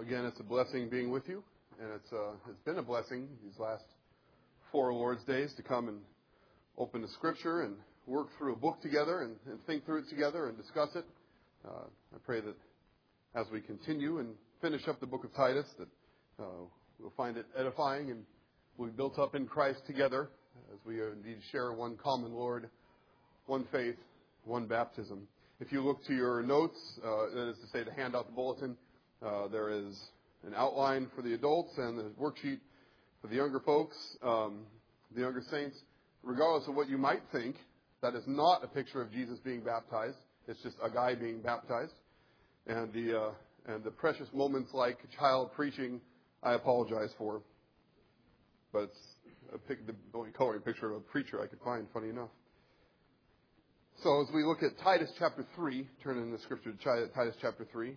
Again, it's a blessing being with you, and it's been a blessing these last 4 Lord's Days to come and open the Scripture and work through a book together and think through it together and discuss it. I pray that as we continue and finish up the book of Titus, that we'll find it edifying and we'll be built up in Christ together as we indeed share one common Lord, one faith, one baptism. If you look to your notes, that is to say to hand out the bulletin, there is an outline for the adults and the worksheet for the younger folks, the younger saints. Regardless of what you might think, that is not a picture of Jesus being baptized. It's just a guy being baptized. And the precious moments like child preaching, I apologize for. But it's the only coloring picture of a preacher I could find, funny enough. So as we look at Titus chapter 3, turn in the Scripture to Titus chapter 3.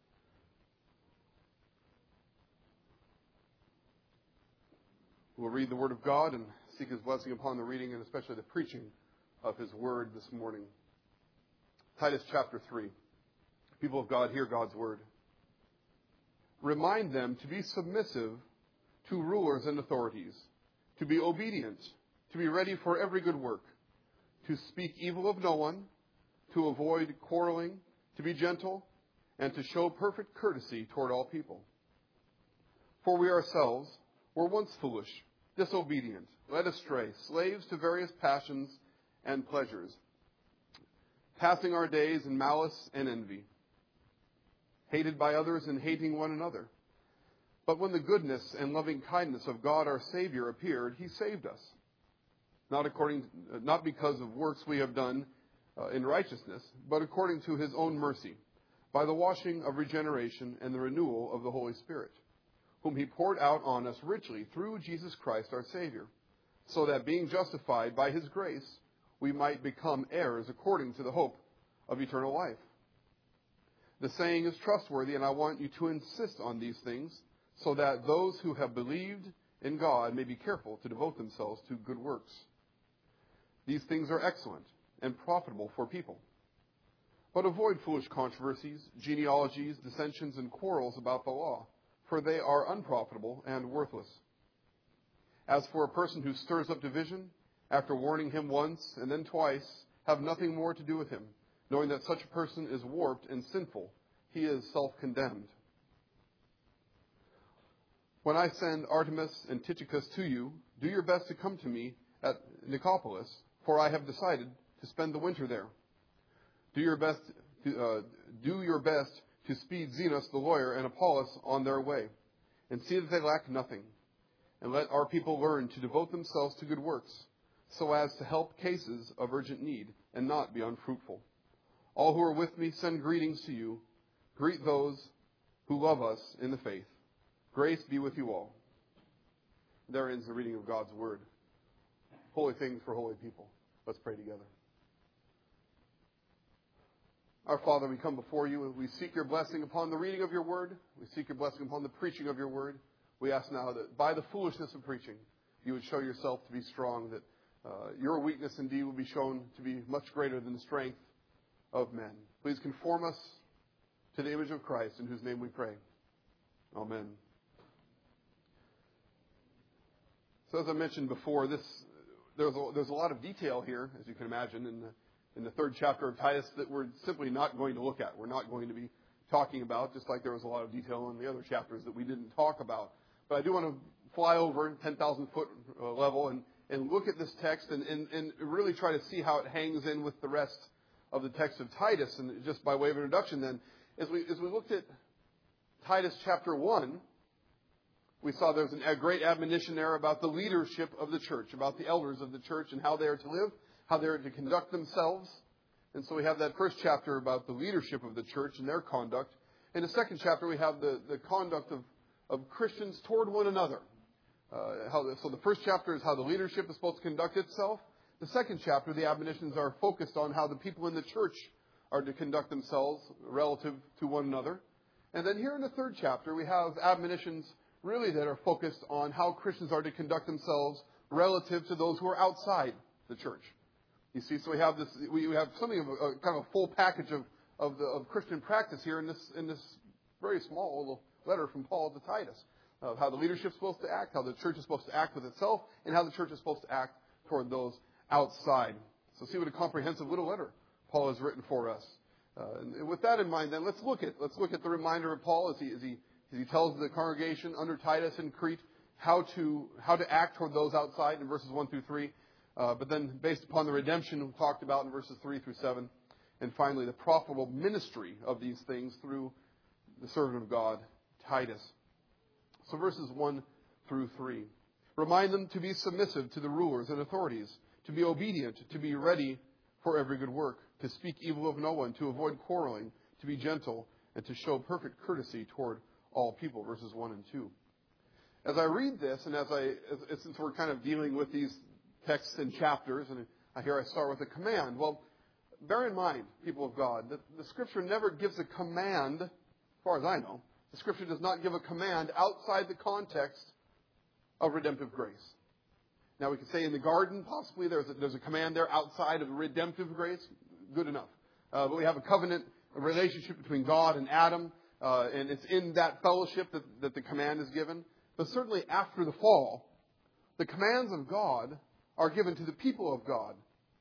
We'll read the Word of God and seek His blessing upon the reading and especially the preaching of His Word this morning. Titus chapter 3. People of God, hear God's Word. Remind them to be submissive to rulers and authorities, to be obedient, to be ready for every good work, to speak evil of no one, to avoid quarreling, to be gentle, and to show perfect courtesy toward all people. For we ourselves were once foolish, disobedient, led astray, slaves to various passions and pleasures, passing our days in malice and envy, hated by others and hating one another. But when the goodness and loving kindness of God our Savior appeared, He saved us, not because of works we have done in righteousness, but according to His own mercy, by the washing of regeneration and the renewal of the Holy Spirit, whom He poured out on us richly through Jesus Christ our Savior, so that being justified by His grace, we might become heirs according to the hope of eternal life. The saying is trustworthy, and I want you to insist on these things, so that those who have believed in God may be careful to devote themselves to good works. These things are excellent and profitable for people. But avoid foolish controversies, genealogies, dissensions, and quarrels about the law, for they are unprofitable and worthless. As for a person who stirs up division, after warning him once and then twice, have nothing more to do with him, knowing that such a person is warped and sinful. He is self-condemned. When I send Artemas and Tychicus to you, do your best to come to me at Nicopolis, for I have decided to spend the winter there. Do your best to speed Zenos the lawyer and Apollos on their way, and see that they lack nothing. And let our people learn to devote themselves to good works, so as to help cases of urgent need and not be unfruitful. All who are with me send greetings to you. Greet those who love us in the faith. Grace be with you all. There ends the reading of God's Word. Holy things for holy people. Let's pray together. Our Father, we come before you and we seek your blessing upon the reading of your Word. We seek your blessing upon the preaching of your Word. We ask now that by the foolishness of preaching, you would show yourself to be strong, that your weakness indeed will be shown to be much greater than the strength of men. Please conform us to the image of Christ, in whose name we pray. Amen. So as I mentioned before, there's a lot of detail here, as you can imagine, in the 3rd chapter of Titus that we're simply not going to look at. We're not going to be talking about, just like there was a lot of detail in the other chapters that we didn't talk about. But I do want to fly over 10,000-foot level and look at this text and really try to see how it hangs in with the rest of the text of Titus. And just by way of introduction then, as we looked at Titus chapter 1, we saw there's a great admonition there about the leadership of the church, about the elders of the church and how they are to live, how they are to conduct themselves. And so we have that first chapter about the leadership of the church and their conduct. In the second chapter, we have the conduct of Christians toward one another. So the first chapter is how the leadership is supposed to conduct itself. The second chapter, the admonitions are focused on how the people in the church are to conduct themselves relative to one another. And then here in the third chapter, we have admonitions really that are focused on how Christians are to conduct themselves relative to those who are outside the church. You see, so we have something of a kind of a full package of Christian practice here in this very small letter from Paul to Titus of how the leadership is supposed to act, how the church is supposed to act with itself, and how the church is supposed to act toward those outside. So see what a comprehensive little letter Paul has written for us. And with that in mind, then let's look at the reminder of Paul as he tells the congregation under Titus in Crete how to act toward those outside in verses 1 through 3. But then based upon the redemption we talked about in verses 3 through 7, and finally the profitable ministry of these things through the servant of God, Titus. So verses 1 through 3. Remind them to be submissive to the rulers and authorities, to be obedient, to be ready for every good work, to speak evil of no one, to avoid quarreling, to be gentle, and to show perfect courtesy toward all people, verses 1 and 2. As I read this, and since we're kind of dealing with these texts and chapters, and here I start with a command. Well, bear in mind, people of God, that the Scripture never gives a command, as far as I know. The Scripture does not give a command outside the context of redemptive grace. Now, we could say in the garden, possibly there's a command there outside of redemptive grace. Good enough. But we have a covenant, a relationship between God and Adam, and it's in that fellowship that the command is given. But certainly after the fall, the commands of God are given to the people of God.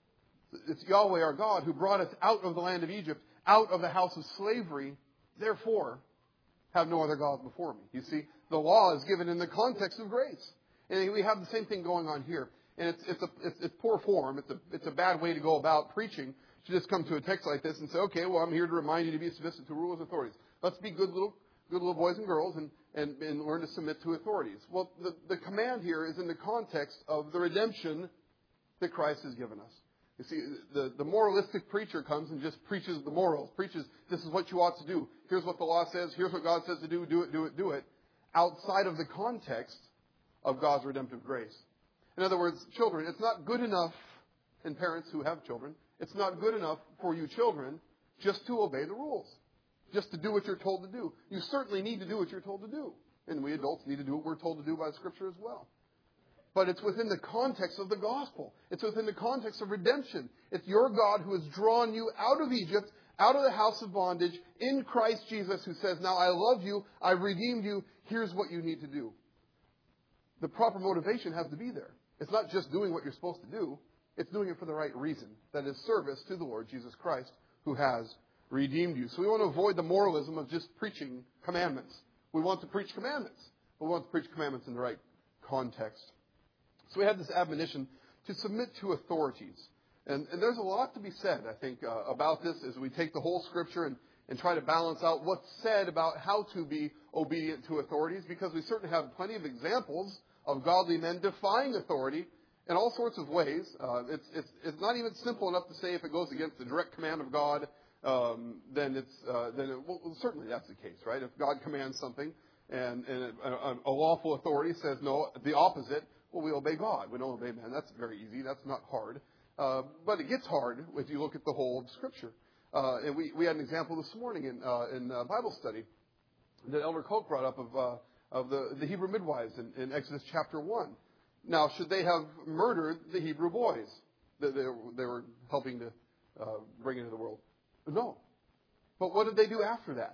It's Yahweh our God who brought us out of the land of Egypt, out of the house of slavery. Therefore, have no other gods before me. You see, the law is given in the context of grace. And we have the same thing going on here. And it's poor form. It's a bad way to go about preaching, to just come to a text like this and say, okay, well, I'm here to remind you to be submissive to rulers and authorities. Let's be good little boys and girls and learn to submit to authorities. Well, the command here is in the context of the redemption that Christ has given us. You see, the moralistic preacher comes and just preaches the morals, preaches this is what you ought to do. Here's what the law says. Here's what God says to do. Do it, do it, do it. Outside of the context of God's redemptive grace. In other words, children, it's not good enough, and parents who have children, it's not good enough for you children just to obey the rules, just to do what you're told to do. You certainly need to do what you're told to do. And we adults need to do what we're told to do by Scripture as well. But it's within the context of the gospel. It's within the context of redemption. It's your God who has drawn you out of Egypt, out of the house of bondage, in Christ Jesus, who says, now I love you, I've redeemed you, here's what you need to do. The proper motivation has to be there. It's not just doing what you're supposed to do. It's doing it for the right reason. That is service to the Lord Jesus Christ, who has redeemed you. So we want to avoid the moralism of just preaching commandments. We want to preach commandments. But we want to preach commandments in the right context. So we have this admonition to submit to authorities. And there's a lot to be said, I think, about this as we take the whole Scripture and try to balance out what's said about how to be obedient to authorities, because we certainly have plenty of examples of godly men defying authority in all sorts of ways. It's not even simple enough to say if it goes against the direct command of God, then certainly that's the case, right? If God commands something and a lawful authority says no, the opposite, well, we obey God. We don't obey man. That's very easy. That's not hard. But it gets hard if you look at the whole of Scripture. And we had an example this morning in Bible study that Elder Koch brought up of the Hebrew midwives in Exodus chapter 1. Now, should they have murdered the Hebrew boys that they were helping to bring into the world? No. But what did they do after that?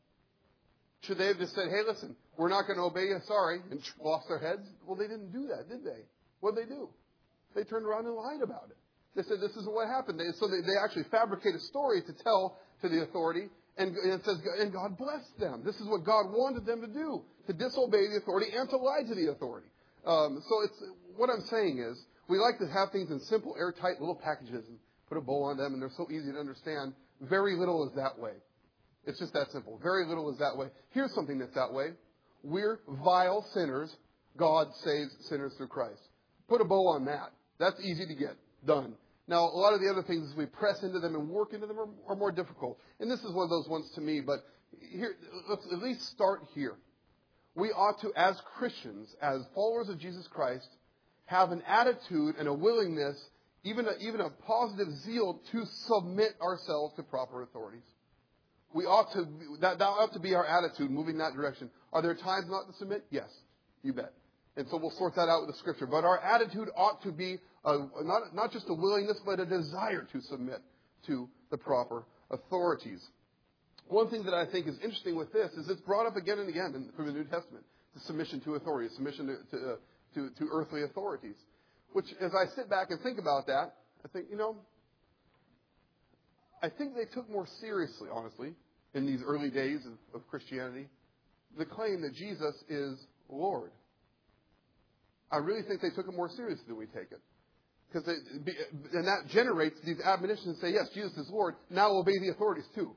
Should they have just said, hey, listen, we're not going to obey you, sorry, and lost their heads? Well, they didn't do that, did they? What did they do? They turned around and lied about it. They said this is what happened. So they actually fabricate a story to tell to the authority, and it says, and God blessed them. This is what God wanted them to do, to disobey the authority and to lie to the authority. So what I'm saying is, we like to have things in simple, airtight little packages and put a bow on them, and they're so easy to understand. Very little is that way. It's just that simple. Very little is that way. Here's something that's that way. We're vile sinners. God saves sinners through Christ. Put a bow on that. That's easy to get. Done. Now, a lot of the other things, as we press into them and work into them, are more difficult. And this is one of those ones to me, but here, let's at least start here. We ought to, as Christians, as followers of Jesus Christ, have an attitude and a willingness, even a positive zeal, to submit ourselves to proper authorities. We ought to, that ought to be our attitude, moving that direction. Are there times not to submit? Yes, you bet. And so we'll sort that out with the Scripture. But our attitude ought to be not just a willingness, but a desire to submit to the proper authorities. One thing that I think is interesting with this is it's brought up again and again through the New Testament, the submission to authority, submission to earthly authorities. Which, as I sit back and think about that, I think, I think they took more seriously, honestly, in these early days of Christianity, the claim that Jesus is Lord. I really think they took it more seriously than we take it. And that generates these admonitions that say, yes, Jesus is Lord, now obey the authorities too.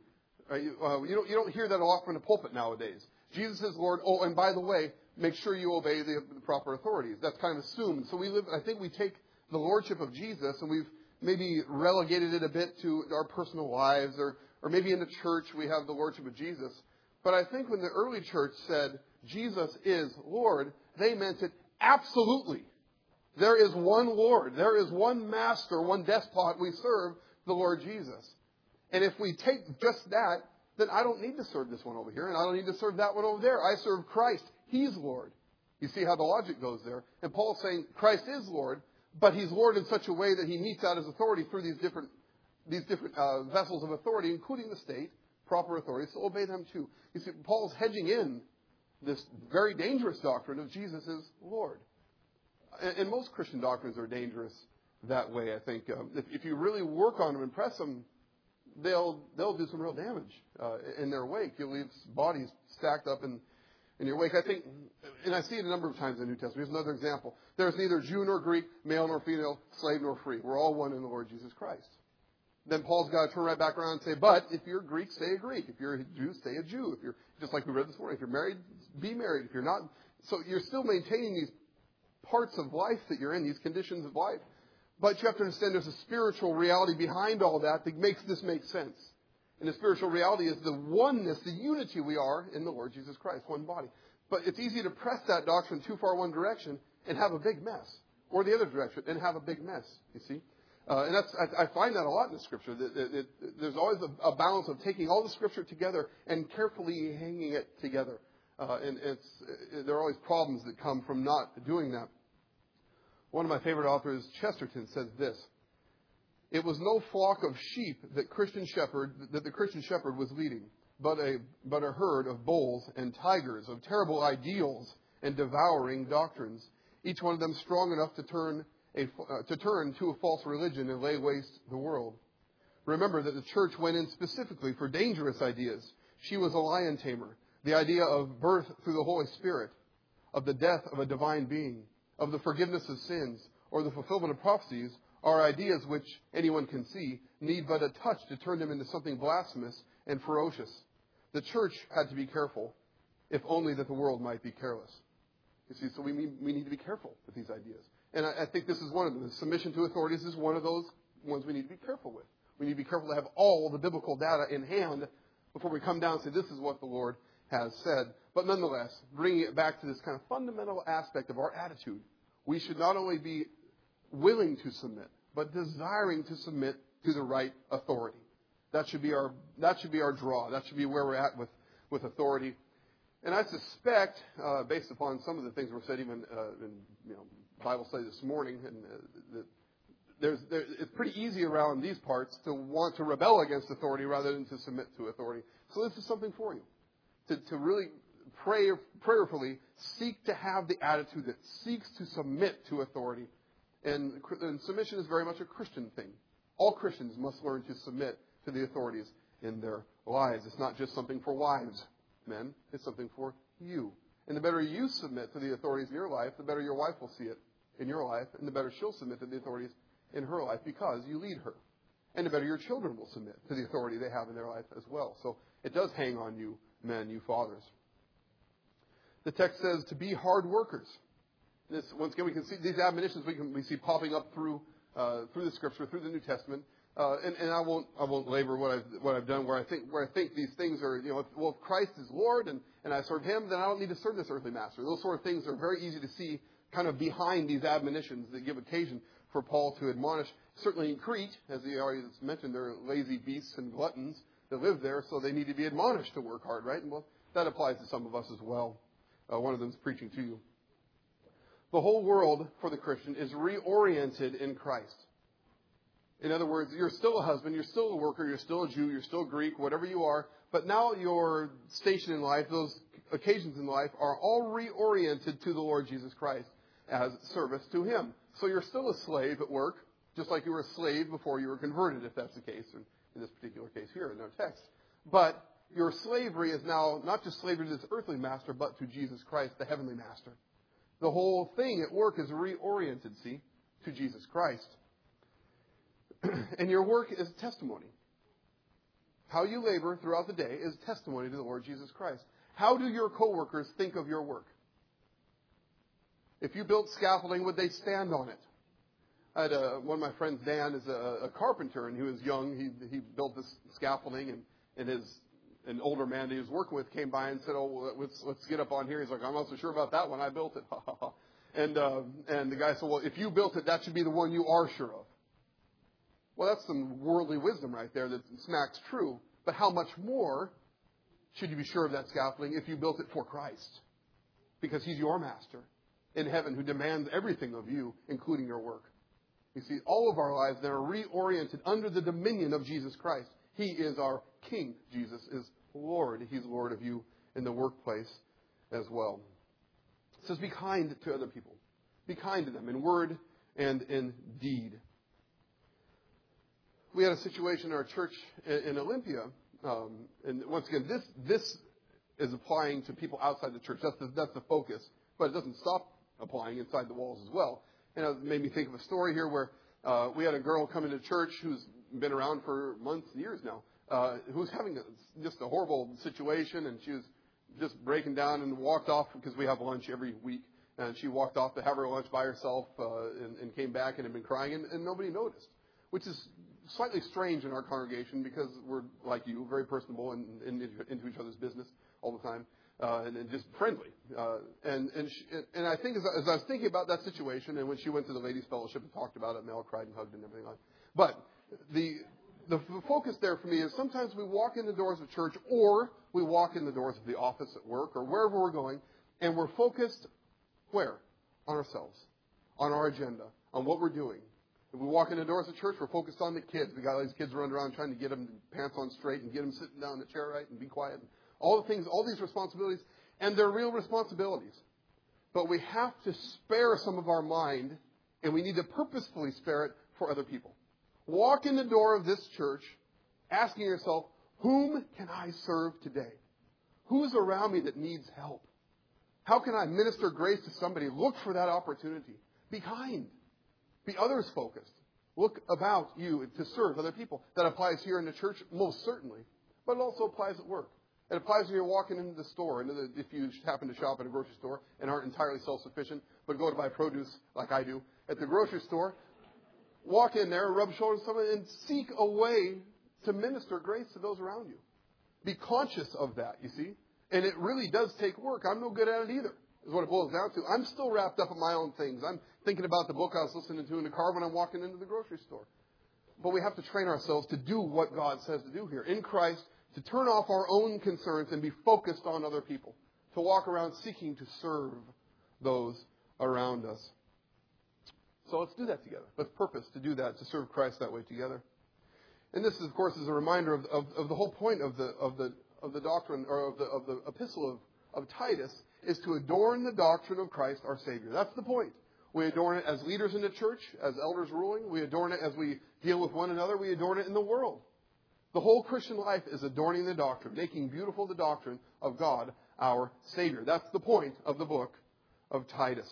You don't hear that a lot from the pulpit nowadays. Jesus is Lord, and by the way, make sure you obey the proper authorities. That's kind of assumed. So I think we take the lordship of Jesus and we've maybe relegated it a bit to our personal lives, or maybe in the church we have the lordship of Jesus. But I think when the early church said Jesus is Lord, they meant it absolutely. There is one Lord. There is one master, one despot we serve, the Lord Jesus. And if we take just that, then I don't need to serve this one over here, and I don't need to serve that one over there. I serve Christ. He's Lord. You see how the logic goes there. And Paul's saying Christ is Lord, but He's Lord in such a way that He metes out His authority through these different vessels of authority, including the state, proper authorities, so obey them too. You see, Paul's hedging in this very dangerous doctrine of Jesus as Lord. And most Christian doctrines are dangerous that way, I think. If you really work on them and press them, they'll do some real damage in their wake. You'll leave bodies stacked up in your wake. I think, and I see it a number of times in the New Testament. Here's another example. There's neither Jew nor Greek, male nor female, slave nor free. We're all one in the Lord Jesus Christ. Then Paul's got to turn right back around and say, but if you're Greek, stay a Greek. If you're a Jew, stay a Jew. If you're, just like we read this morning, if you're married, be married. If you're not, so you're still maintaining these parts of life that you're in, these conditions of life. But you have to understand there's a spiritual reality behind all that makes this make sense. And the spiritual reality is the oneness, the unity we are in the Lord Jesus Christ, one body. But it's easy to press that doctrine too far one direction and have a big mess. Or the other direction and have a big mess, you see. And I find that a lot in the Scripture. There's always a balance of taking all the Scripture together and carefully hanging it together. And there are always problems that come from not doing that. One of my favorite authors, Chesterton, says this: "It was no flock of sheep that the Christian shepherd was leading, but a herd of bulls and tigers, of terrible ideals and devouring doctrines, each one of them strong enough to turn to a false religion and lay waste the world. Remember that the church went in specifically for dangerous ideas. She was a lion tamer. The idea of birth through the Holy Spirit, of the death of a divine being, of the forgiveness of sins, or the fulfillment of prophecies are ideas which anyone can see, need but a touch to turn them into something blasphemous and ferocious. The church had to be careful, if only that the world might be careless." You see, so we need to be careful with these ideas. And I think this is one of them. The submission to authorities is one of those ones we need to be careful with. We need to be careful to have all the biblical data in hand before we come down and say, this is what the Lord has said. But nonetheless, bringing it back to this kind of fundamental aspect of our attitude, we should not only be willing to submit, but desiring to submit to the right authority. That should be our draw. That should be where we're at with authority. And I suspect, based upon some of the things were said even in Bible study this morning, and it's pretty easy around these parts to want to rebel against authority rather than to submit to authority. So this is something for you, to really prayerfully seek to have the attitude that seeks to submit to authority. And submission is very much a Christian thing. All Christians must learn to submit to the authorities in their lives. It's not just something for wives, men. It's something for you. And the better you submit to the authorities in your life, the better your wife will see it in your life, and the better she'll submit to the authorities in her life because you lead her. And the better your children will submit to the authority they have in their life as well. So it does hang on you, men, you fathers. The text says to be hard workers. This, once again, we can see these admonitions we see popping up through the Scripture, through the New Testament. And I won't labor what I've done where I think these things are, if Christ is Lord and I serve Him, then I don't need to serve this earthly master. Those sort of things are very easy to see kind of behind these admonitions that give occasion for Paul to admonish. Certainly in Crete, as he already mentioned, there are lazy beasts and gluttons that live there, so they need to be admonished to work hard, right? And well, that applies to some of us as well. One of them is preaching to you. The whole world for the Christian is reoriented in Christ. In other words, you're still a husband, you're still a worker, you're still a Jew, you're still Greek, whatever you are, but now your station in life, those occasions in life, are all reoriented to the Lord Jesus Christ as service to Him. So you're still a slave at work, just like you were a slave before you were converted, if that's the case, in this particular case here in our text. But your slavery is now not just slavery to this earthly master, but to Jesus Christ, the heavenly master. The whole thing at work is reoriented, see, to Jesus Christ. And your work is testimony. How you labor throughout the day is testimony to the Lord Jesus Christ. How do your coworkers think of your work? If you built scaffolding, would they stand on it? I had one of my friends, Dan, is a carpenter, and he was young. He built this scaffolding, and an older man that he was working with came by and said, "Oh, let's get up on here." He's like, "I'm not so sure about that one. I built it." And the guy said, "Well, if you built it, that should be the one you are sure of." Well, that's some worldly wisdom right there that smacks true. But how much more should you be sure of that scaffolding if you built it for Christ? Because He's your master in heaven who demands everything of you, including your work. You see, all of our lives, they're reoriented under the dominion of Jesus Christ. He is our King. Jesus is Lord. He's Lord of you in the workplace as well. It says, be kind to other people. Be kind to them in word and in deed. We had a situation in our church in Olympia, and once again, this is applying to people outside the church. That's the focus, but it doesn't stop applying inside the walls as well. And it made me think of a story here where we had a girl come into church who's been around for months, years now, who's having just a horrible situation, and she was just breaking down and walked off because we have lunch every week. And she walked off to have her lunch by herself and came back and had been crying, and nobody noticed, which is slightly strange in our congregation because we're like you, very personable and into each other's business all the time, and just friendly. And I think as I was thinking about that situation, and when she went to the ladies' fellowship and talked about it, Mel cried and hugged and everything like that. But the focus there for me is sometimes we walk in the doors of church, or we walk in the doors of the office at work, or wherever we're going, and we're focused where? On ourselves, on our agenda, on what we're doing. If we walk in the doors of church, we're focused on the kids. We got all these kids running around trying to get them pants on straight and get them sitting down in the chair right and be quiet. And all the things, all these responsibilities, and they're real responsibilities. But we have to spare some of our mind, and we need to purposefully spare it for other people. Walk in the door of this church asking yourself, whom can I serve today? Who's around me that needs help? How can I minister grace to somebody? Look for that opportunity. Be kind. Be others focused. Look about you to serve other people. That applies here in the church, most certainly. But it also applies at work. It applies when you're walking into the store, if you happen to shop at a grocery store and aren't entirely self-sufficient, but go to buy produce like I do at the grocery store. Walk in there, rub shoulders with someone, and seek a way to minister grace to those around you. Be conscious of that, you see. And it really does take work. I'm no good at it either, is what it boils down to. I'm still wrapped up in my own things. I'm thinking about the book I was listening to in the car when I'm walking into the grocery store. But we have to train ourselves to do what God says to do here. In Christ, to turn off our own concerns and be focused on other people. To walk around seeking to serve those around us. So let's do that together. Let's purpose to do that, to serve Christ that way together. And this, of course, is a reminder of the whole point of the doctrine, or of the epistle of Titus, is to adorn the doctrine of Christ our Savior. That's the point. We adorn it as leaders in the church, as elders ruling. We adorn it as we deal with one another. We adorn it in the world. The whole Christian life is adorning the doctrine, making beautiful the doctrine of God, our Savior. That's the point of the book of Titus.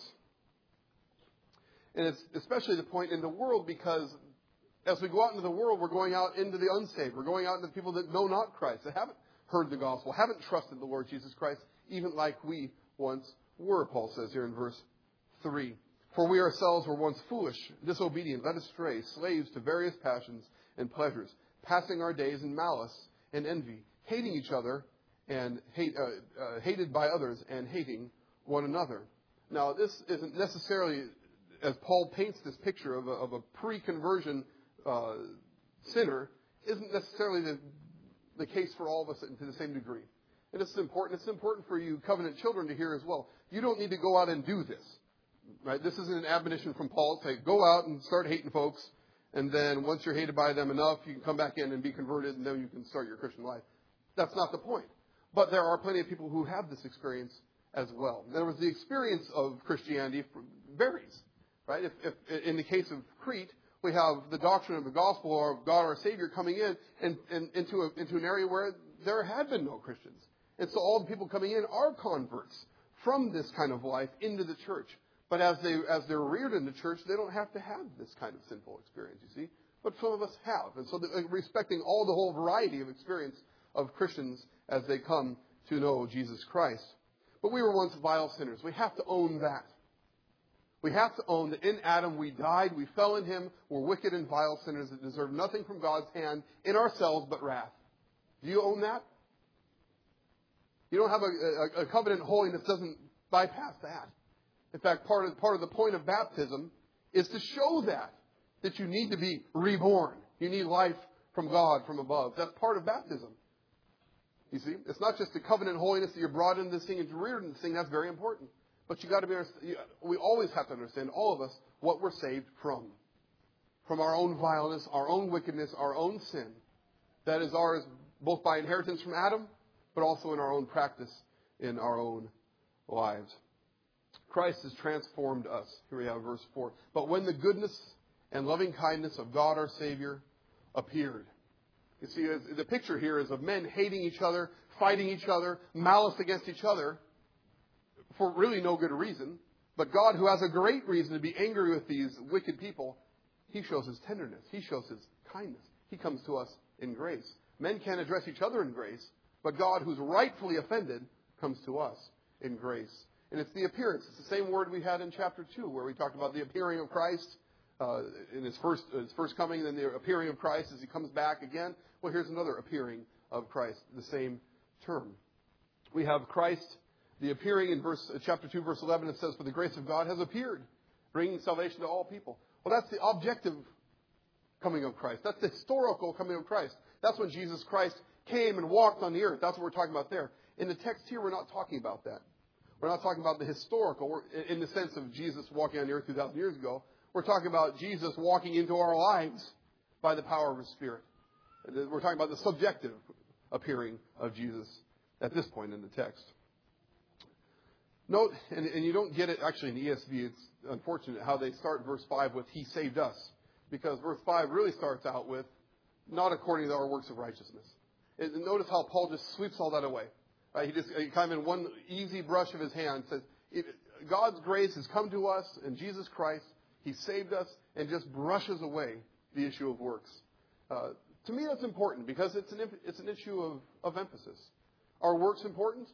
And it's especially the point in the world because as we go out into the world, we're going out into the unsaved. We're going out into people that know not Christ, that haven't heard the gospel, haven't trusted the Lord Jesus Christ, even like we once were, Paul says here in verse 3. For we ourselves were once foolish, disobedient, led astray, slaves to various passions and pleasures, passing our days in malice and envy, hating each other and hated by others and hating one another. Now, this isn't necessarily, as Paul paints this picture of a pre-conversion sinner, isn't necessarily the case for all of us to the same degree. And it's important. It's important for you covenant children to hear as well. You don't need to go out and do this. Right? This isn't an admonition from Paul to say, go out and start hating folks and then once you're hated by them enough, you can come back in and be converted, and then you can start your Christian life. That's not the point. But there are plenty of people who have this experience as well. In other words, the experience of Christianity varies, right? If in the case of Crete, we have the doctrine of the gospel or of God our Savior coming in and into an area where there had been no Christians. And so all the people coming in are converts from this kind of life into the church. But as they're reared in the church, they don't have to have this kind of sinful experience, you see. But some of us have. And so respecting all the whole variety of experience of Christians as they come to know Jesus Christ. But we were once vile sinners. We have to own that. We have to own that in Adam we died, we fell in him, we're wicked and vile sinners that deserve nothing from God's hand in ourselves but wrath. Do you own that? You don't have a covenant holiness doesn't bypass that. In fact, part of the point of baptism is to show that you need to be reborn. You need life from God from above. That's part of baptism. You see, it's not just the covenant holiness that you're brought into this thing and reared in this thing. That's very important. But we always have to understand, all of us, what we're saved from. From our own vileness, our own wickedness, our own sin. That is ours both by inheritance from Adam, but also in our own practice in our own lives. Christ has transformed us. Here we have verse 4. But when the goodness and loving kindness of God our Savior appeared. You see, the picture here is of men hating each other, fighting each other, malice against each other for really no good reason. But God, who has a great reason to be angry with these wicked people, He shows His tenderness. He shows His kindness. He comes to us in grace. Men can't address each other in grace, but God, who's rightfully offended, comes to us in grace. And it's the appearance. It's the same word we had in chapter 2, where we talked about the appearing of Christ in His first coming, and then the appearing of Christ as He comes back again. Well, here's another appearing of Christ, the same term. We have Christ, the appearing in chapter 2, verse 11. It says, "For the grace of God has appeared, bringing salvation to all people." Well, that's the objective coming of Christ. That's the historical coming of Christ. That's when Jesus Christ came and walked on the earth. That's what we're talking about there. In the text here, we're not talking about that. We're not talking about the historical, in the sense of Jesus walking on the earth 2,000 years ago. We're talking about Jesus walking into our lives by the power of His Spirit. We're talking about the subjective appearing of Jesus at this point in the text. Note, and you don't get it actually in the ESV, it's unfortunate how they start verse 5 with "He saved us." Because verse 5 really starts out with, "Not according to our works of righteousness." And notice how Paul just sweeps all that away. He kind of in one easy brush of his hand says, God's grace has come to us in Jesus Christ. He saved us, and just brushes away the issue of works. To me, that's important because it's an issue of emphasis. Are works important?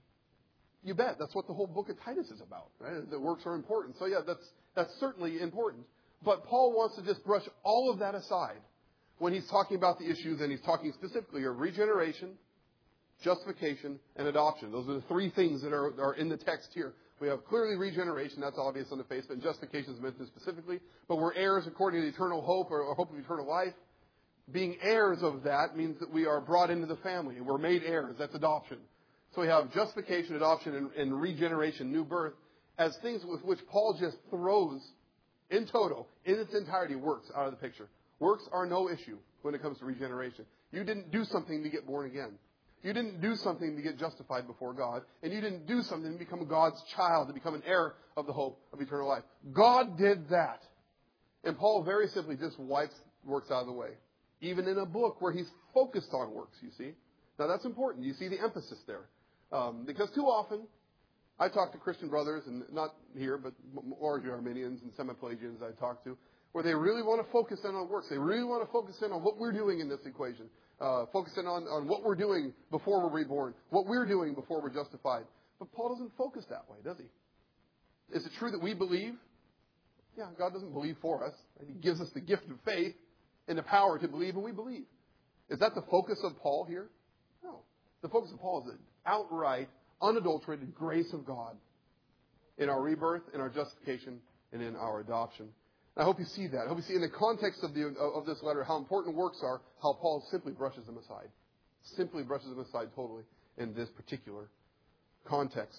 You bet. That's what the whole book of Titus is about. Right? The works are important. So yeah, that's certainly important. But Paul wants to just brush all of that aside when he's talking about the issues, and he's talking specifically of regeneration, justification, and adoption. Those are the three things that are in the text here. We have clearly regeneration, that's obvious on the face, but justification is mentioned specifically. But we're heirs according to eternal hope, or hope of eternal life. Being heirs of that means that we are brought into the family. We're made heirs. That's adoption. So we have justification, adoption, and regeneration, new birth, as things with which Paul just throws in toto, in its entirety, works out of the picture. Works are no issue when it comes to regeneration. You didn't do something to get born again. You didn't do something to get justified before God. And you didn't do something to become God's child, to become an heir of the hope of eternal life. God did that. And Paul very simply just wipes works out of the way. Even in a book where he's focused on works, you see. Now that's important. You see the emphasis there. Because too often, I talk to Christian brothers, and not here, but largely Arminians and Semi-Pelagians I talk to, where they really want to focus in on works. They really want to focus in on what we're doing in this equation. Focus in on what we're doing before we're reborn, what we're doing before we're justified. But Paul doesn't focus that way, does he? Is it true that we believe? Yeah, God doesn't believe for us. He gives us the gift of faith and the power to believe, and we believe. Is that the focus of Paul here? No. The focus of Paul is the outright, unadulterated grace of God in our rebirth, in our justification, and in our adoption. And I hope you see that. I hope you see in the context of this letter how important works are, how Paul simply brushes them aside. Simply brushes them aside totally in this particular context.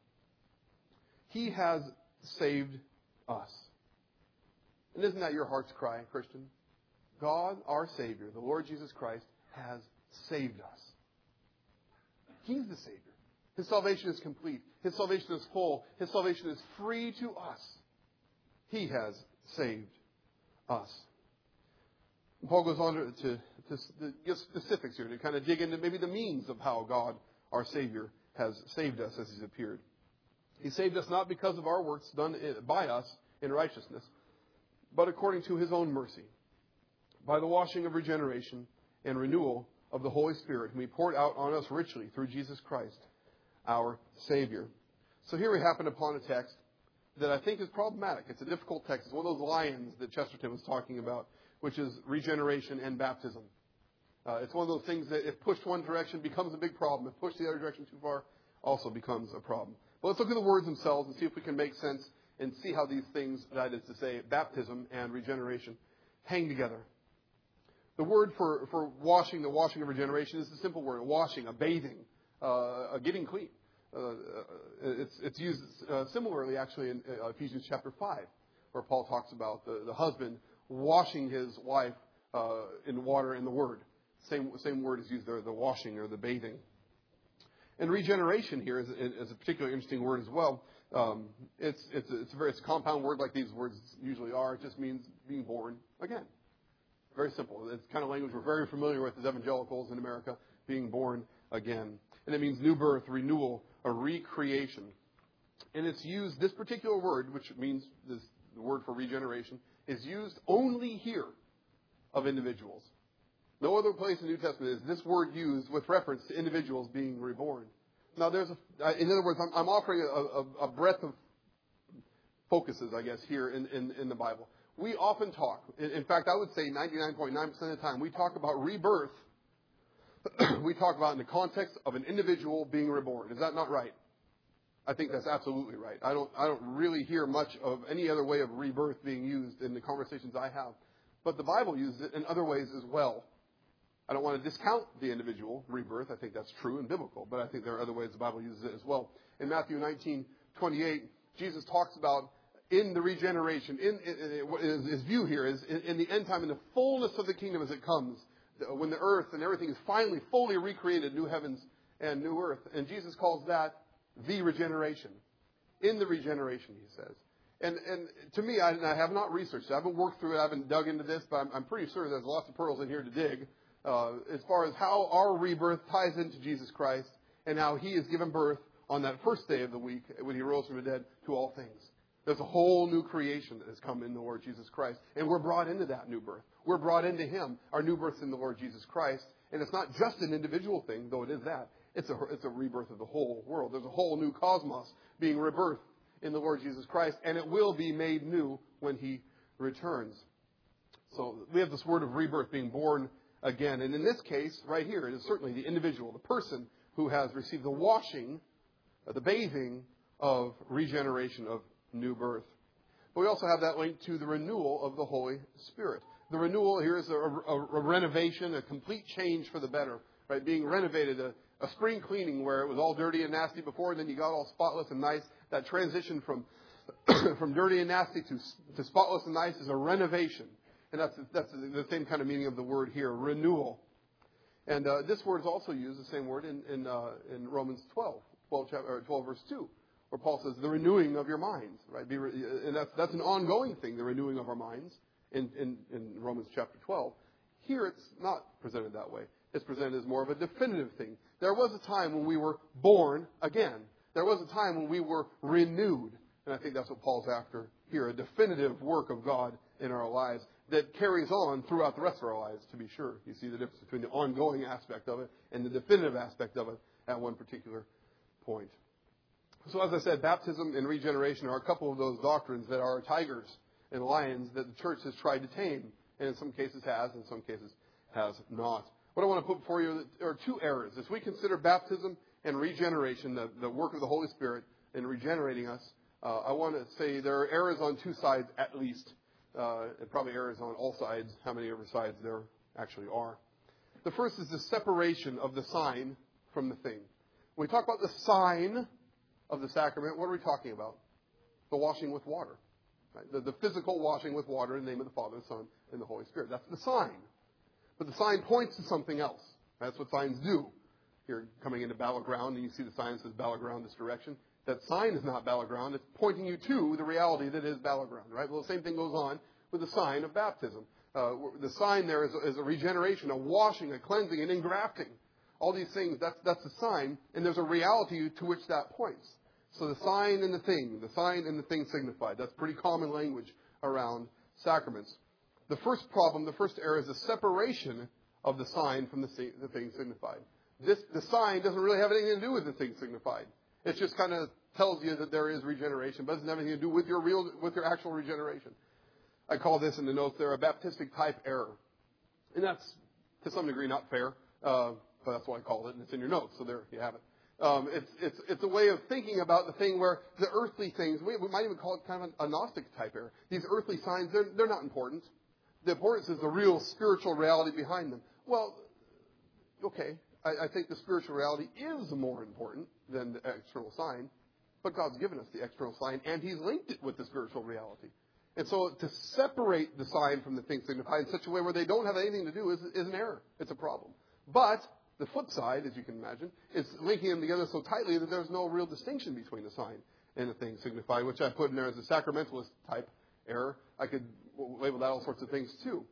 He has saved us. And isn't that your heart's cry, Christian? God, our Savior, the Lord Jesus Christ, has saved us. He's the Savior. His salvation is complete. His salvation is full. His salvation is free to us. He has saved us. And Paul goes on to give specifics here, to kind of dig into maybe the means of how God, our Savior, has saved us as He's appeared. He saved us not because of our works done by us in righteousness, but according to His own mercy, by the washing of regeneration and renewal of the Holy Spirit, whom He poured out on us richly through Jesus Christ, our Savior. So here we happen upon a text that I think is problematic. It's a difficult text. It's one of those lions that Chesterton was talking about, which is regeneration and baptism. It's one of those things that if pushed one direction becomes a big problem. If pushed the other direction too far, also becomes a problem. But let's look at the words themselves and see if we can make sense and see how these things, that is to say, baptism and regeneration, hang together. The word for washing, the washing of regeneration, is a simple word, washing, a bathing, a getting clean. It's used similarly, actually, in Ephesians chapter 5, where Paul talks about the husband washing his wife in water and the word. Same word is used there, the washing or the bathing. And regeneration here is a particularly interesting word as well. It's a compound word like these words usually are. It just means being born again. Very simple. It's the kind of language we're very familiar with as evangelicals in America, being born again. And it means new birth, renewal, a recreation. And it's used, this particular word, which means the word for regeneration, is used only here of individuals. No other place in the New Testament is this word used with reference to individuals being reborn. Now, in other words, I'm offering a breadth of focuses, I guess, here in the Bible. We often talk, in fact, I would say 99.9% of the time, we talk about rebirth. We talk about in the context of an individual being reborn. Is that not right? I think that's absolutely right. I don't really hear much of any other way of rebirth being used in the conversations I have. But the Bible uses it in other ways as well. I don't want to discount the individual rebirth. I think that's true and biblical. But I think there are other ways the Bible uses it as well. In Matthew 19:28, Jesus talks about in the regeneration, his view here is in the end time, in the fullness of the kingdom as it comes, when the earth and everything is finally fully recreated, new heavens and new earth. And Jesus calls that the regeneration. In the regeneration, he says. And to me, I have not researched it. I haven't worked through it. I haven't dug into this, but I'm pretty sure there's lots of pearls in here to dig as far as how our rebirth ties into Jesus Christ and how He has given birth on that first day of the week when He rose from the dead to all things. There's a whole new creation that has come in the Lord Jesus Christ. And we're brought into that new birth. We're brought into Him. Our new birth in the Lord Jesus Christ. And it's not just an individual thing, though it is that. It's a rebirth of the whole world. There's a whole new cosmos being rebirthed in the Lord Jesus Christ. And it will be made new when He returns. So we have this word of rebirth, being born again. And in this case, right here, it is certainly the individual, the person who has received the washing, the bathing of regeneration, of new birth. But we also have that link to the renewal of the Holy Spirit. The renewal here is a renovation, a complete change for the better, right? Being renovated, a spring cleaning where it was all dirty and nasty before, and then you got all spotless and nice. That transition from from dirty and nasty to spotless and nice is a renovation. And that's the same kind of meaning of the word here, renewal. And this word is also used, the same word, in Romans 12 verse 2. Where Paul says, the renewing of your minds, right? And that's an ongoing thing, the renewing of our minds in Romans chapter 12. Here it's not presented that way. It's presented as more of a definitive thing. There was a time when we were born again. There was a time when we were renewed. And I think that's what Paul's after here, a definitive work of God in our lives that carries on throughout the rest of our lives, to be sure. You see the difference between the ongoing aspect of it and the definitive aspect of it at one particular point. So as I said, baptism and regeneration are a couple of those doctrines that are tigers and lions that the church has tried to tame, and in some cases has, in some cases has not. What I want to put before you are two errors. As we consider baptism and regeneration, the work of the Holy Spirit in regenerating us, I want to say there are errors on two sides at least, and probably errors on all sides, how many other sides there actually are. The first is the separation of the sign from the thing. When we talk about the sign of the sacrament, what are we talking about? The washing with water. Right? The physical washing with water in the name of the Father, the Son, and the Holy Spirit. That's the sign. But the sign points to something else. That's what signs do. You're coming into battleground, and you see the sign that says battleground this direction. That sign is not battleground. It's pointing you to the reality that is battleground. Right? Well, the same thing goes on with the sign of baptism. The sign there is a regeneration, a washing, a cleansing, an engrafting. All these things, that's the sign, and there's a reality to which that points. So the sign and the thing signified. That's pretty common language around sacraments. The first problem, the first error is the separation of the sign from the thing signified. The sign doesn't really have anything to do with the thing signified. It just kind of tells you that there is regeneration, but it doesn't have anything to do with your actual regeneration. I call this in the notes there a baptistic type error. And that's, to some degree, not fair, but that's what I call it, and it's in your notes, so there you have it. It's a way of thinking about the thing where the earthly things, we might even call it kind of a Gnostic type error. These earthly signs, they're not important. The importance is the real spiritual reality behind them. Well, okay, I think the spiritual reality is more important than the external sign, but God's given us the external sign, and He's linked it with the spiritual reality. And so to separate the sign from the thing signified in such a way where they don't have anything to do is an error. It's a problem. But the flip side, as you can imagine, is linking them together so tightly that there's no real distinction between the sign and the thing signified, which I put in there as a sacramentalist type error. I could label that all sorts of things too.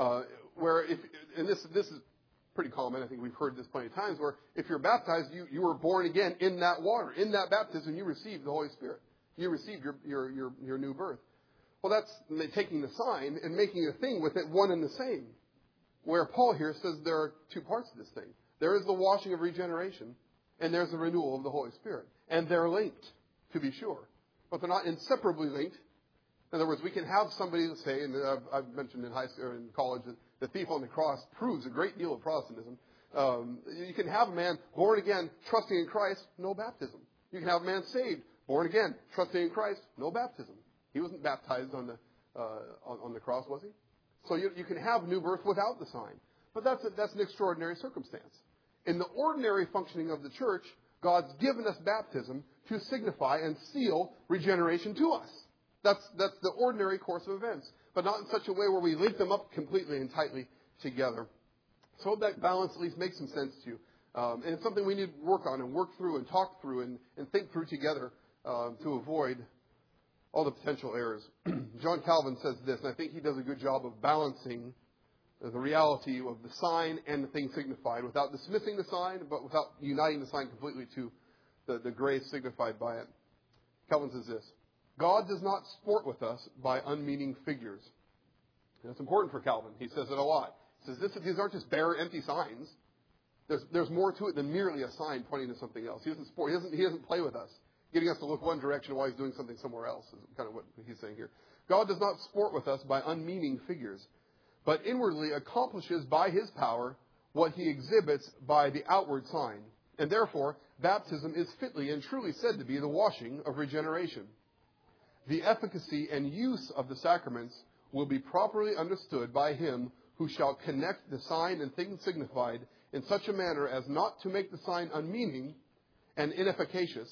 And this is pretty common. I think we've heard this plenty of times, where if you're baptized, you were born again in that water. In that baptism, you received the Holy Spirit. You received your new birth. Well, that's taking the sign and making a thing with it one and the same. Where Paul here says there are two parts of this thing. There is the washing of regeneration, and there's the renewal of the Holy Spirit. And they're linked, to be sure. But they're not inseparably linked. In other words, we can have somebody say, and I've mentioned in high school or in college, that the thief on the cross proves a great deal of Protestantism. You can have a man born again, trusting in Christ, no baptism. You can have a man saved, born again, trusting in Christ, no baptism. He wasn't baptized on the cross, was he? So you can have new birth without the sign. But that's an extraordinary circumstance. In the ordinary functioning of the church, God's given us baptism to signify and seal regeneration to us. That's the ordinary course of events, but not in such a way where we link them up completely and tightly together. So hope that balance at least makes some sense to you. And it's something we need to work on and work through and talk through and think through together to avoid all the potential errors. John Calvin says this, and I think he does a good job of balancing the reality of the sign and the thing signified without dismissing the sign, but without uniting the sign completely to the grace signified by it. Calvin says this: God does not sport with us by unmeaning figures. And that's important for Calvin. He says it a lot. He says these aren't just bare, empty signs. There's more to it than merely a sign pointing to something else. He doesn't play with us, getting us to look one direction while he's doing something somewhere else, is kind of what he's saying here. God does not sport with us by unmeaning figures, but inwardly accomplishes by His power what He exhibits by the outward sign. And therefore, baptism is fitly and truly said to be the washing of regeneration. The efficacy and use of the sacraments will be properly understood by him who shall connect the sign and thing signified in such a manner as not to make the sign unmeaning and inefficacious,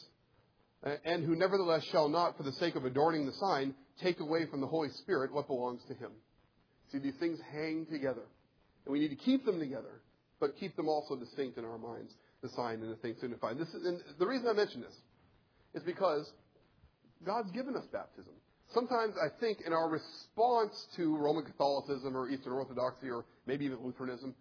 and who nevertheless shall not, for the sake of adorning the sign, take away from the Holy Spirit what belongs to Him. See, these things hang together, and we need to keep them together, but keep them also distinct in our minds, the sign and the thing signified. And the reason I mention this is because God's given us baptism. Sometimes I think in our response to Roman Catholicism or Eastern Orthodoxy or maybe even Lutheranism,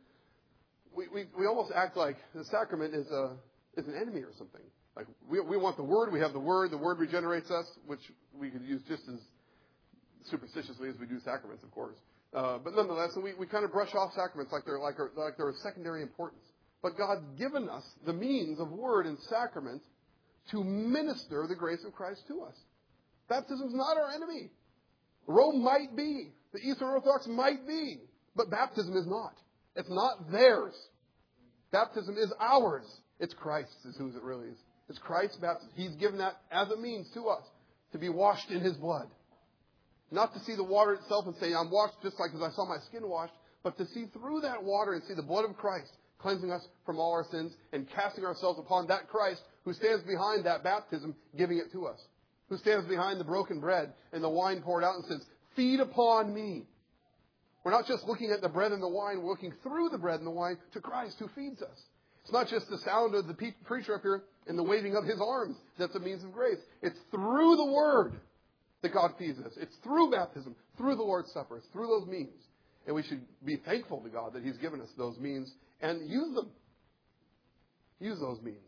we almost act like the sacrament is an enemy or something. Like we want the Word, we have the Word regenerates us, which we could use just as superstitiously as we do sacraments, of course. But nonetheless, we kind of brush off sacraments like they're of secondary importance. But God's given us the means of Word and sacrament to minister the grace of Christ to us. Baptism's not our enemy. Rome might be. The Eastern Orthodox might be. But baptism is not. It's not theirs. Baptism is ours. It's Christ's, is whose it really is. It's Christ's baptism. He's given that as a means to us to be washed in His blood. Not to see the water itself and say, I'm washed just like as I saw my skin washed, but to see through that water and see the blood of Christ cleansing us from all our sins and casting ourselves upon that Christ who stands behind that baptism, giving it to us. who stands behind the broken bread and the wine poured out and says, feed upon me. We're not just looking at the bread and the wine, we're looking through the bread and the wine to Christ who feeds us. It's not just the sound of the preacher up here and the waving of his arms that's a means of grace. It's through the Word that God feeds us. It's through baptism, through the Lord's Supper. It's through those means. And we should be thankful to God that He's given us those means and use them. Use those means.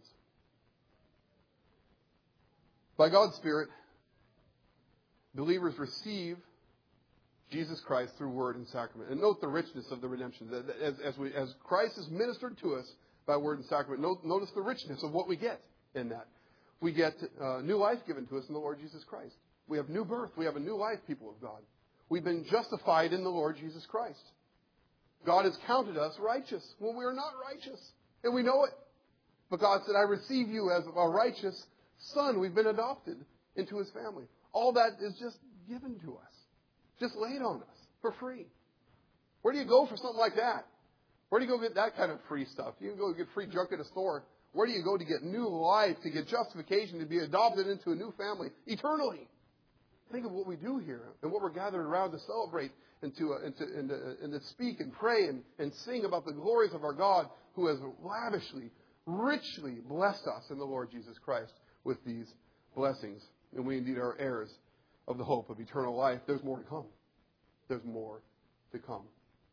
By God's Spirit, believers receive Jesus Christ through word and sacrament. And note the richness of the redemption. As Christ is ministered to us by word and sacrament, notice the richness of what we get in that. We get new life given to us in the Lord Jesus Christ. We have new birth. We have a new life, people of God. We've been justified in the Lord Jesus Christ. God has counted us righteous when we are not righteous. And we know it. But God said, I receive you as a righteous son. We've been adopted into His family. All that is just given to us. Just laid on us for free. Where do you go for something like that? Where do you go get that kind of free stuff? You can go get free junk at a store. Where do you go to get new life, to get justification, to be adopted into a new family eternally? Think of what we do here and what we're gathered around to celebrate and to speak and pray and sing about the glories of our God who has lavishly, richly blessed us in the Lord Jesus Christ with these blessings. And we indeed are heirs of the hope of eternal life. There's more to come. There's more to come.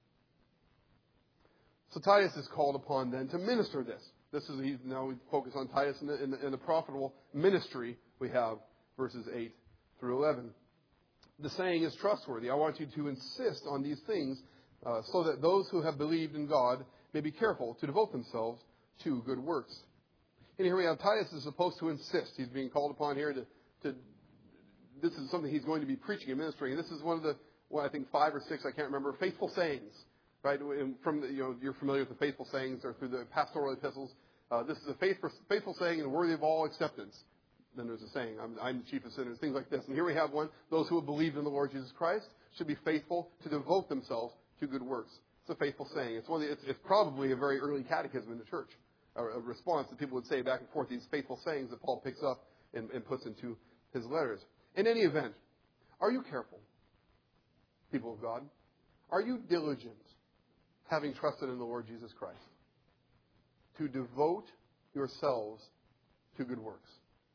So Titus is called upon then to minister this. Now we focus on Titus in the profitable ministry we have, verses 8 through 11. The saying is trustworthy. I want you to insist on these things so that those who have believed in God may be careful to devote themselves to good works. And here we have Titus is supposed to insist. He's being called upon here to this is something he's going to be preaching and ministering. And this is one of the, I think 5 or 6, I can't remember, faithful sayings. Right? You're familiar with the faithful sayings or through the pastoral epistles. This is a faithful saying and worthy of all acceptance. Then there's a saying, I'm the chief of sinners, things like this. And here we have one. Those who have believed in the Lord Jesus Christ should be faithful to devote themselves to good works. It's a faithful saying. It's probably a very early catechism in the church, a response that people would say back and forth, these faithful sayings that Paul picks up and puts into his letters. In any event, are you careful, people of God? Are you diligent, having trusted in the Lord Jesus Christ, to devote yourselves to good works?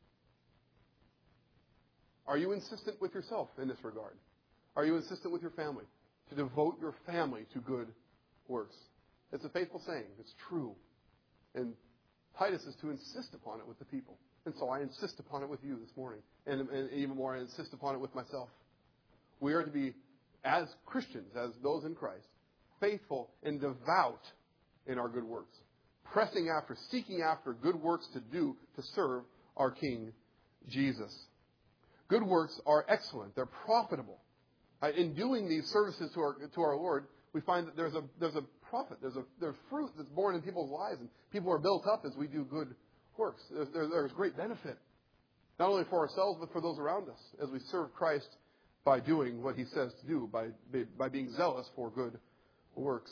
Are you insistent with yourself in this regard? Are you insistent with your family to devote your family to good works? It's a faithful saying. It's true. And Titus is to insist upon it with the people. And so I insist upon it with you this morning. And even more, I insist upon it with myself. We are to be, as Christians, as those in Christ, faithful and devout in our good works. Pressing after, seeking after good works to do to serve our King Jesus. Good works are excellent. They're profitable. In doing these services to our Lord, we find that there's a profit. There's fruit that's born in people's lives, and people are built up as we do good works. There's great benefit, not only for ourselves but for those around us, as we serve Christ by doing what He says to do, by being zealous for good works.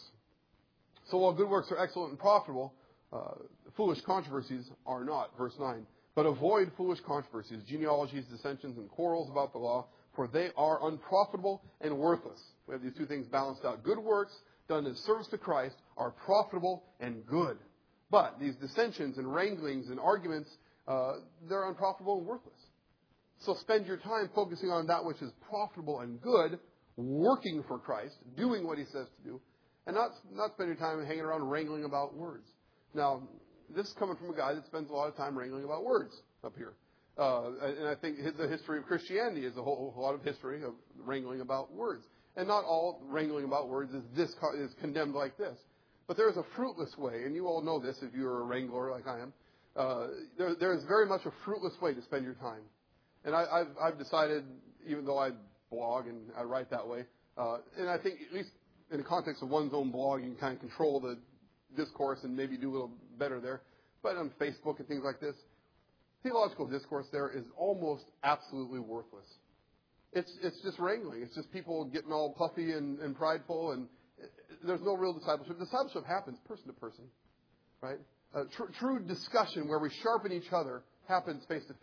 So while good works are excellent and profitable, foolish controversies are not. Verse 9. But avoid foolish controversies, genealogies, dissensions, and quarrels about the law, for they are unprofitable and worthless. We have these two things balanced out. Good works done in service to Christ are profitable and good. But these dissensions and wranglings and arguments, they're unprofitable and worthless. So spend your time focusing on that which is profitable and good, working for Christ, doing what He says to do, and not spend your time hanging around wrangling about words. Now, this is coming from a guy that spends a lot of time wrangling about words up here. And I think the history of Christianity is a lot of history of wrangling about words. And not all wrangling about words is condemned like this. But there is a fruitless way, and you all know this if you're a wrangler like I am. There is very much a fruitless way to spend your time. And I've decided, even though I blog and I write that way, and I think at least in the context of one's own blog, you can kind of control the discourse and maybe do a little better there. But on Facebook and things like this, theological discourse there is almost absolutely worthless. It's just wrangling. It's just people getting all puffy and prideful, and there's no real discipleship. Discipleship happens person to person, right? True discussion where we sharpen each other happens face to face.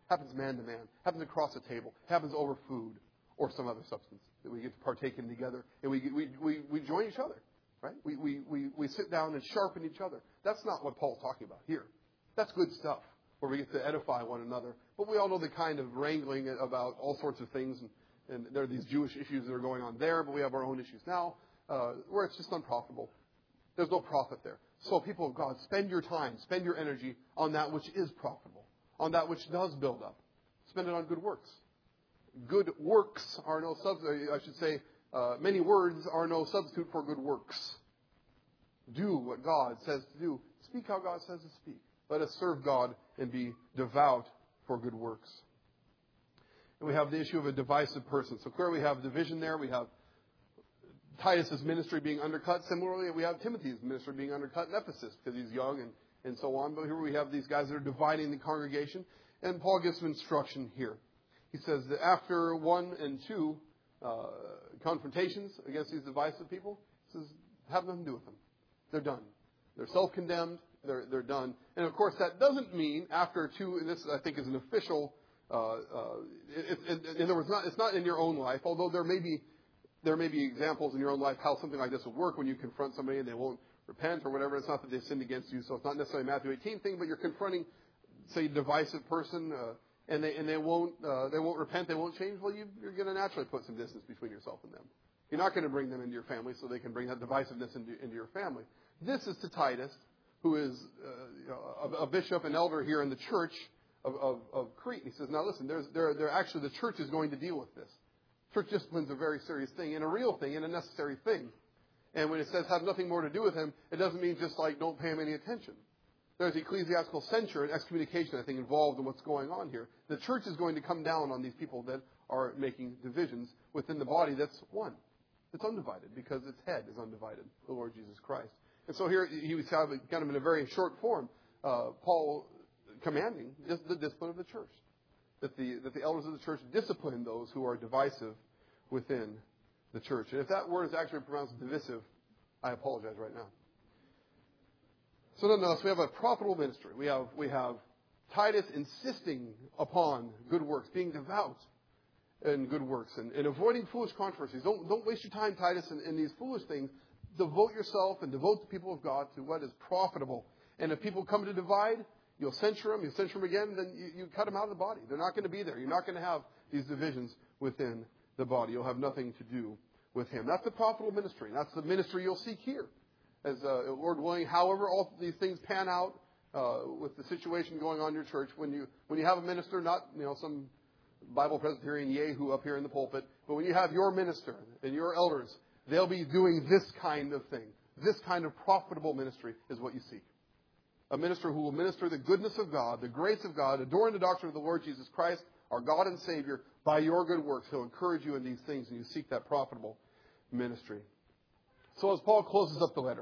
Happens man to man. Happens across the table. Happens over food or some other substance that we get to partake in together. And we join each other, right? We sit down and sharpen each other. That's not what Paul's talking about here. That's good stuff, where we get to edify one another. But we all know the kind of wrangling about all sorts of things. And there are these Jewish issues that are going on there, but we have our own issues now, where it's just unprofitable. There's no profit there. So people of God, spend your time, spend your energy on that which is profitable, on that which does build up. Spend it on good works. Good works are no substitute. I should say, many words are no substitute for good works. Do what God says to do. Speak how God says to speak. Let us serve God and be devout for good works. And we have the issue of a divisive person. So clearly we have division there. We have Titus's ministry being undercut. Similarly, we have Timothy's ministry being undercut in Ephesus because he's young and so on. But here we have these guys that are dividing the congregation. And Paul gives some instruction here. He says that after 1 and 2 confrontations against these divisive people, he says, have nothing to do with them. They're done. They're self-condemned. They're done. And of course, that doesn't mean after 2, and this I think is an official, in other words, it's not in your own life, although there may be examples in your own life how something like this will work when you confront somebody and they won't repent or whatever. It's not that they sinned against you, so it's not necessarily a Matthew 18 thing, but you're confronting, say, a divisive person, and they won't repent, they won't change. Well, you're going to naturally put some distance between yourself and them. You're not going to bring them into your family so they can bring that divisiveness into your family. This is to Titus, who is a bishop and elder here in the church of Crete. He says, now listen, actually the church is going to deal with this. Church discipline is a very serious thing and a real thing and a necessary thing. And when it says have nothing more to do with him, it doesn't mean just like don't pay him any attention. There's ecclesiastical censure and excommunication, I think, involved in what's going on here. The church is going to come down on these people that are making divisions within the body that's one. It's undivided because its head is undivided, the Lord Jesus Christ. And so here he was kind of in a very short form, Paul commanding the discipline of the church. That the elders of the church discipline those who are divisive within the church. And if that word is actually pronounced divisive, I apologize right now. So nonetheless, we have a profitable ministry. We have Titus insisting upon good works, being devout in good works, and avoiding foolish controversies. Don't waste your time, Titus, in these foolish things. Devote yourself and devote the people of God to what is profitable. And if people come to divide, you'll censure them again, then you cut them out of the body. They're not going to be there. You're not going to have these divisions within the body. You'll have nothing to do with him. That's the profitable ministry. That's the ministry you'll seek here. As Lord willing, however all these things pan out with the situation going on in your church, when you have a minister, not some Bible Presbyterian Yehu up here in the pulpit, but when you have your minister and your elders, they'll be doing this kind of thing. This kind of profitable ministry is what you seek. A minister who will minister the goodness of God, the grace of God, adorn the doctrine of the Lord Jesus Christ, our God and Savior, by your good works. He'll encourage you in these things, and you seek that profitable ministry. So as Paul closes up the letter,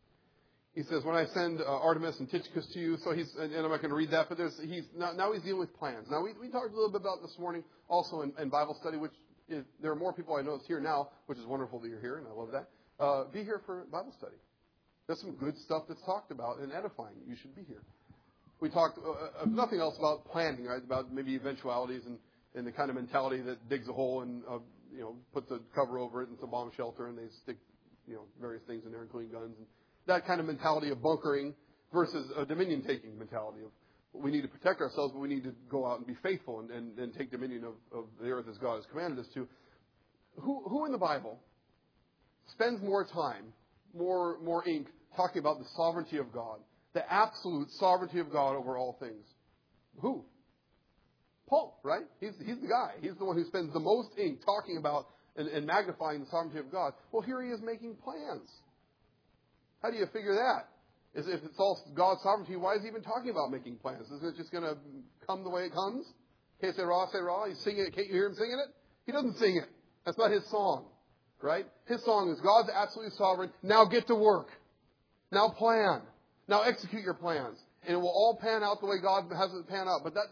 he says, when I send Artemas and Tychicus to you, and I'm not going to read that, but now he's dealing with plans. Now, we talked a little bit about this morning also in Bible study, which there are more people I notice here now, which is wonderful that you're here, and I love that. Be here for Bible study. There's some good stuff that's talked about and edifying. You should be here. We talked nothing else about planning, right? About maybe eventualities and the kind of mentality that digs a hole and puts a cover over it and it's a bomb shelter and they stick various things in there, including guns, and that kind of mentality of bunkering versus a dominion-taking mentality of we need to protect ourselves, but we need to go out and be faithful and take dominion of the earth as God has commanded us to. Who in the Bible spends more time, more ink, talking about the sovereignty of God, the absolute sovereignty of God over all things? Who? Paul, right? He's the guy. He's the one who spends the most ink talking about and magnifying the sovereignty of God. Well, here he is making plans. How do you figure that? If it's all God's sovereignty, why is he even talking about making plans? Is it just going to come the way it comes? Que sera, sera. He's singing it. Can't you hear him singing it? He doesn't sing it. That's not his song, right? His song is God's absolutely sovereign. Now get to work. Now plan. Now execute your plans. And it will all pan out the way God has it pan out. But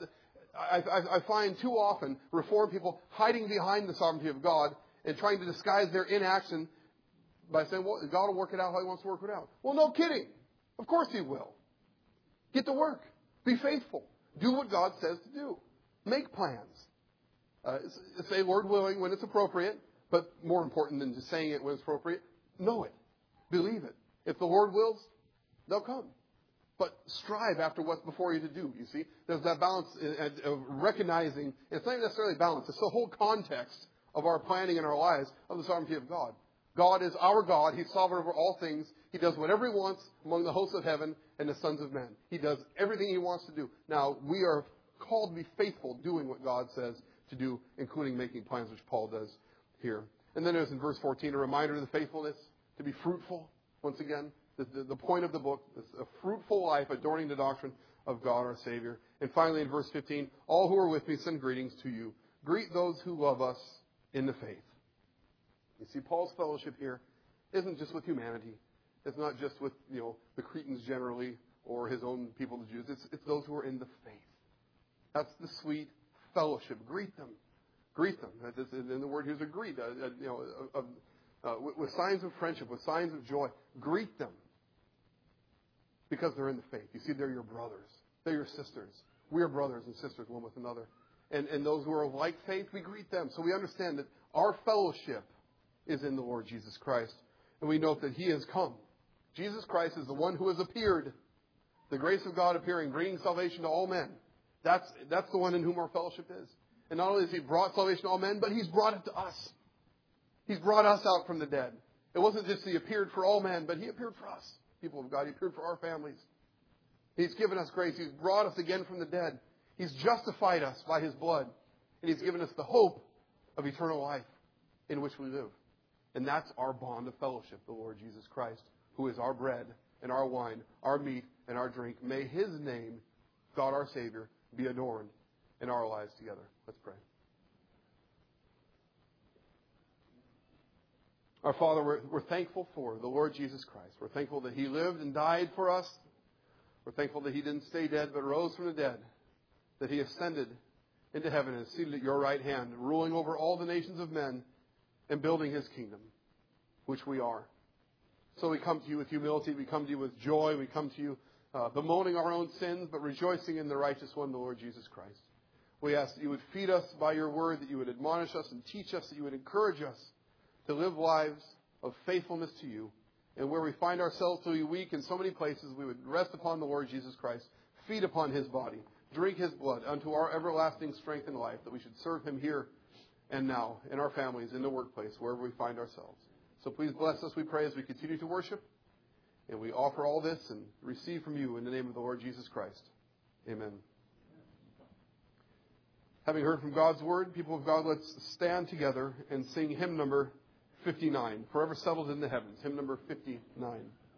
I find too often Reformed people hiding behind the sovereignty of God and trying to disguise their inaction by saying, well, God will work it out how he wants to work it out. Well, no kidding. Of course he will. Get to work. Be faithful. Do what God says to do. Make plans. Say, Lord willing, when it's appropriate, but more important than just saying it when it's appropriate, know it. Believe it. If the Lord wills, they'll come. But strive after what's before you to do, you see. There's that balance of recognizing, it's not necessarily balance, it's the whole context of our planning in our lives of the sovereignty of God. God is our God. He's sovereign over all things. He does whatever He wants among the hosts of heaven and the sons of men. He does everything He wants to do. Now, we are called to be faithful doing what God says to do, including making plans, which Paul does here. And then there's in verse 14 a reminder of the faithfulness, to be fruitful. Once again, the point of the book is a fruitful life adorning the doctrine of God our Savior. And finally in verse 15, all who are with me send greetings to you. Greet those who love us in the faith. You see, Paul's fellowship here isn't just with humanity. It's not just with, the Cretans generally or his own people, the Jews. It's those who are in the faith. That's the sweet fellowship. Greet them. Greet them. And the word here is a greet, with signs of friendship, with signs of joy. Greet them because they're in the faith. You see, they're your brothers. They're your sisters. We are brothers and sisters one with another. And those who are of like faith, we greet them. So we understand that our fellowship is in the Lord Jesus Christ. And we note that He has come. Jesus Christ is the one who has appeared. The grace of God appearing, bringing salvation to all men. That's the one in whom our fellowship is. And not only has He brought salvation to all men, but He's brought it to us. He's brought us out from the dead. It wasn't just He appeared for all men, but He appeared for us, people of God. He appeared for our families. He's given us grace. He's brought us again from the dead. He's justified us by His blood. And He's given us the hope of eternal life in which we live. And that's our bond of fellowship, the Lord Jesus Christ, who is our bread and our wine, our meat and our drink. May His name, God our Savior, be adorned in our lives together. Let's pray. Our Father, we're thankful for the Lord Jesus Christ. We're thankful that He lived and died for us. We're thankful that He didn't stay dead but rose from the dead, that He ascended into heaven and is seated at your right hand, ruling over all the nations of men and building His kingdom, which we are. So we come to You with humility. We come to You with joy. We come to You bemoaning our own sins, but rejoicing in the righteous one, the Lord Jesus Christ. We ask that You would feed us by Your word, that You would admonish us and teach us, that You would encourage us to live lives of faithfulness to You. And where we find ourselves to be weak in so many places, we would rest upon the Lord Jesus Christ, feed upon His body, drink His blood unto our everlasting strength and life, that we should serve Him here and now, in our families, in the workplace, wherever we find ourselves. So please bless us, we pray, as we continue to worship. And we offer all this and receive from You in the name of the Lord Jesus Christ. Amen. Having heard from God's word, people of God, let's stand together and sing hymn number 59, Forever Settled in the Heavens, hymn number 59.